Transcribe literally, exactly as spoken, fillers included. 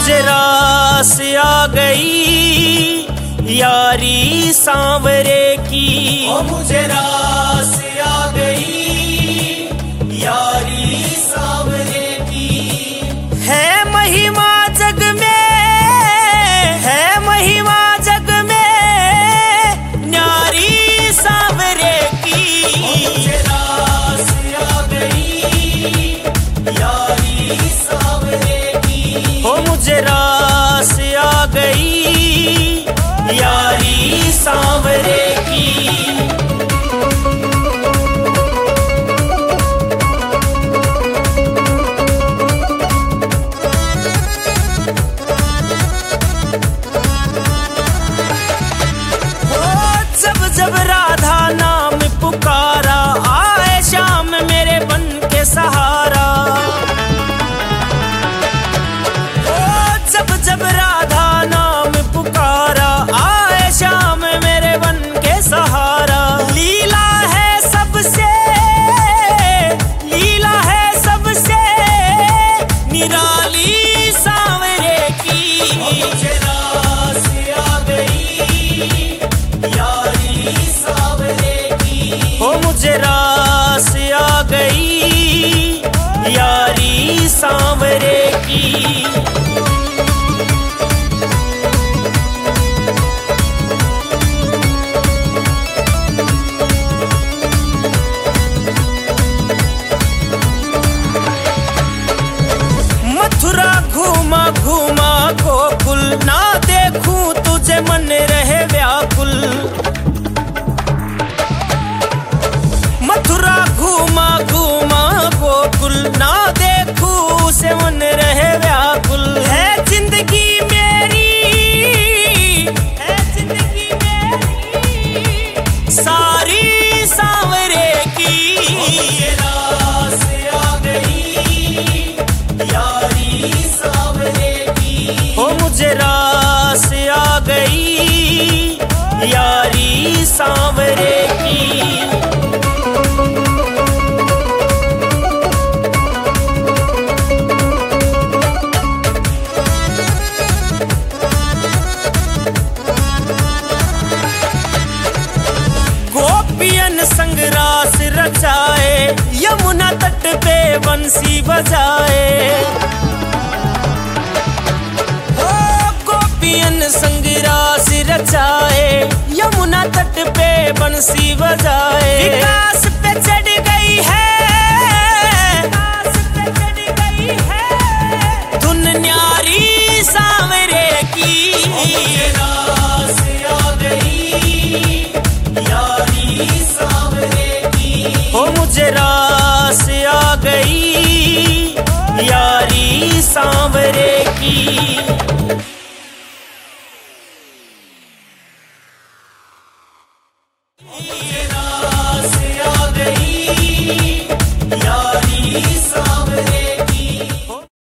मुझे रास आ गई यारी सांवरे की। ओ मुझे रास आ गई यारी सांवरे की। है महिमा जग में, है महिमा जग में न्यारी सांवरे की। ओ मुझे रास आ गई यारी सांवरे की। हो मुझे रास आ गई यारी सांवरे की। जब जब राधा नाम पुकारा आए श्याम मेरे बन के सहारा। ओ जब जब राधा नाम पुकारा आए श्याम मेरे बन के सहारा। लीला है सबसे, लीला है सबसे निराली सांवरे की। मुझे रास आ गई यारी सांवरे की। हो मुझे रास आ गई यारी सांवरे की। मथुरा घूमा घूमा गोकुल ना देखूं तुझे मन रहे व्याकुल। मथुरा घूमा घूमा गोकुल ना देखूं से मन रहे व्याकुल। है जिंदगी मेरी, है जिंदगी मेरी सारी सांवरे की। मुझे रास आ गई यारी सांवरे की। हो मुझे रास आ गई यारी सांवरे की। गोपियन संग रास रचाए यमुना तट पे बंसी बजाए। ओ गोपियन संग रास रचाए यमुना तट पे बंसी बजाए। विकास पे चढ़ गई है, विकास पे चढ़ गई है धुन न्यारी सांवरे की। मुझे रास आ गई यारी सांवरे की। हो मुझे रास आ गई यारी सांवरे की।